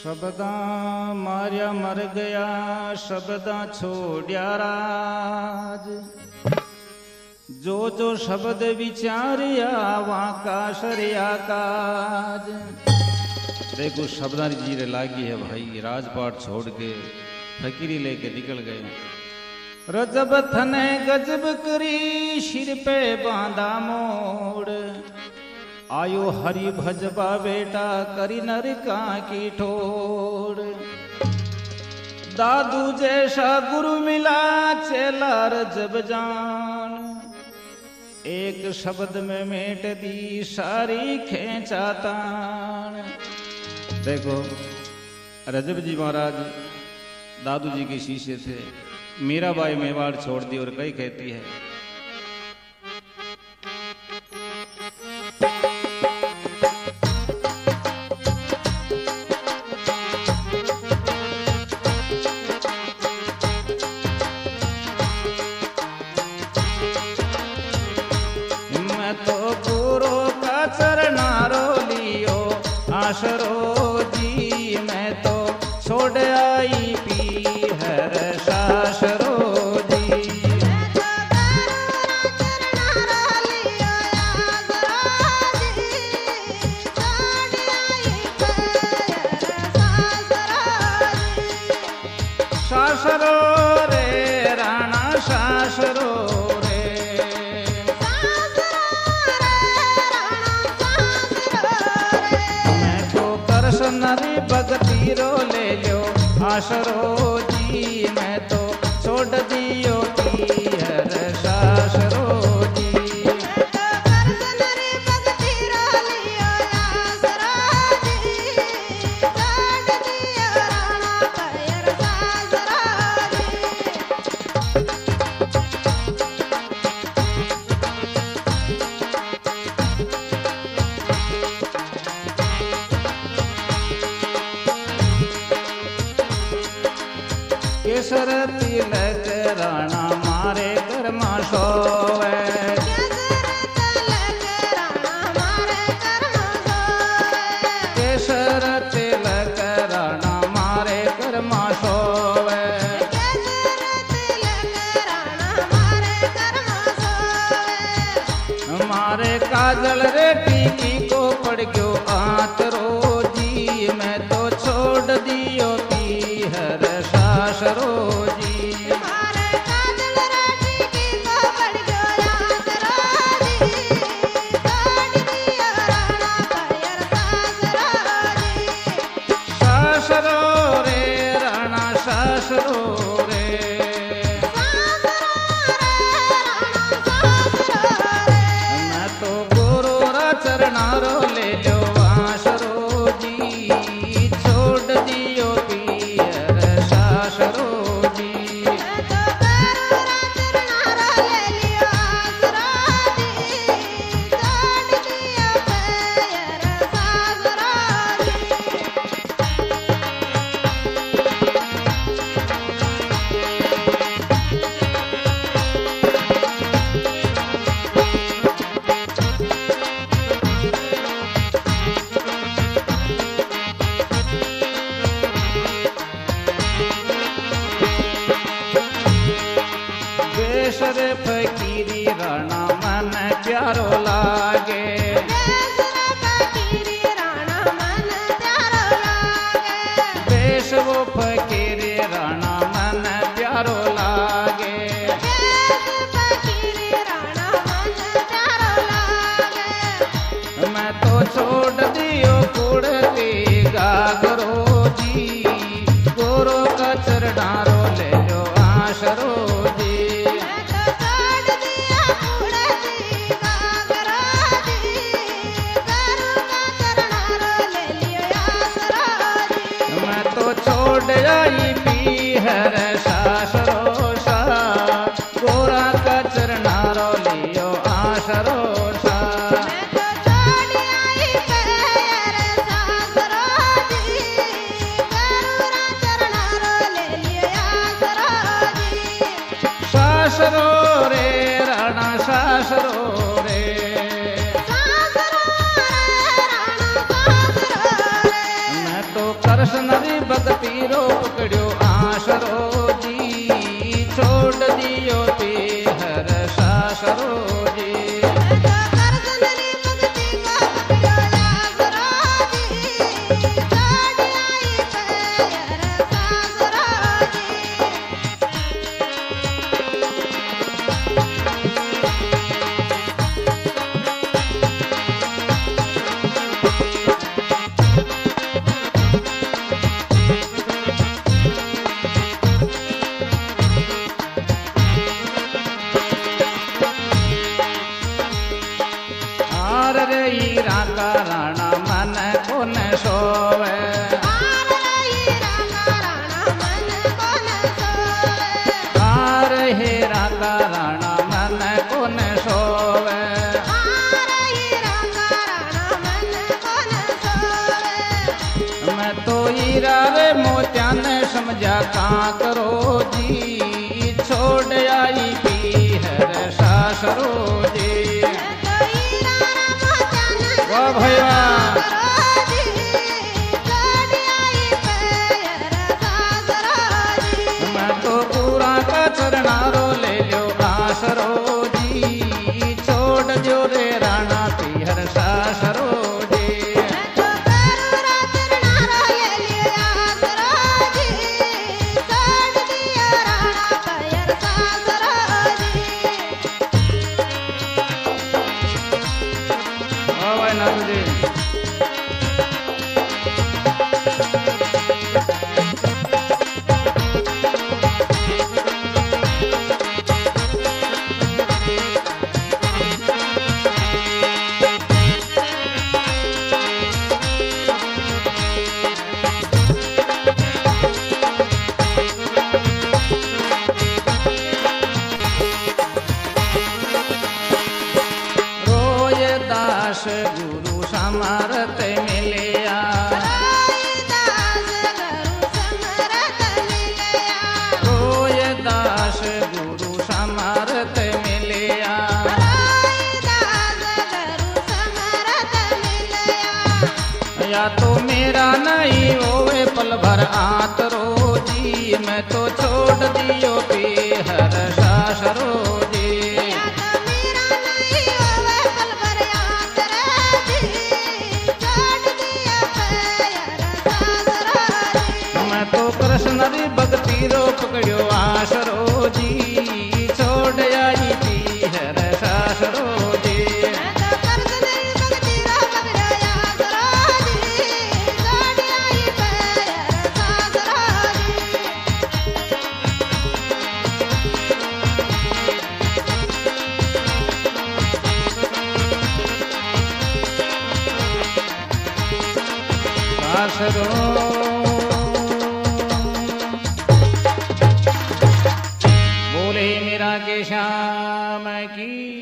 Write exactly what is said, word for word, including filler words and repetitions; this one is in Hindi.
शब्दा मारिया मर गया शब्दा छोड़िया राज। जो जो शब्द विचारिया वहां का शरिया काज। देखो शब्दारी जीरे लागी है भाई, राजपाट छोड़ के फकीरी लेके निकल गए। रजब थने गजब करी सिर पे बांधा मोड़। आयो हरि भजबा बेटा करी नरका की ठोड़। दादू जैसा गुरु मिला चेला रजब जान। एक शब्द में मेट दी सारी खेचातान। देखो रजब जी महाराज दादू जी के शीशे थे। मीराबाई मेवाड़ छोड़ दी और कई कहती है मैं तो गुरु का चरनारो लियो आशरो जी। मैं तो छोड़ आई पी हर शाशरो जी। शाशरो रे राणा शाशरो रे। मैं तो करसनरी भगती रो ले लो आशरो जी। मैं तो छोड़ दियो ती हर शाशरो जी। केसर तिलक राणा मारे घर में सोवे। केसर तिलक राणा मारे घर में सोवे। मारे काजल रे टीकी को पड़ गयो आतरो जी। मैं तो छोड़ दियो ती हर शाशरो जी। शाशरो रे राणा शाशरो रे। मैं तो गुरु रा चरनारो ले लो आशरो जी। छोड़ दियो ती हर शाशरो जी। बेसर फकीरी राणा मन प्यारो लागे। बेस वो फकीरी राणा मन प्यारो लागे। मैं तो छोड़ दियो कुड़ती गागरो जी। गोरो का चरनारो ले लो आशरो जी। मैं तो छोड़ आई पी हर शाशरो सा। गोरा का चरनारो लियो आशरो सा। शाशरो रे राणा शाशरो रे। मैं तो कृष्ण तो हीरा रे मोत्या ने समझा का करो जी, छोड़ आई पीहर सासरो जी। वाह भाई वाह। मैं तो पूरा का चरनारो ले लो आसरो जी, छोड़ जो रे राणा पीहर सासरो जी। गुरु समरत मिलिया, रोय दास गुरु समरत मिलिया। या तो मेरा नहीं होवे पल भर आतरो जी, मैं तो छोड़ दियो पीहर सासरो जी। तो कृष्ण री भक्ति रो पकड़ो आसरो जी, छोड़ आई पीहर सासरो जी। सासरो के श्याम की।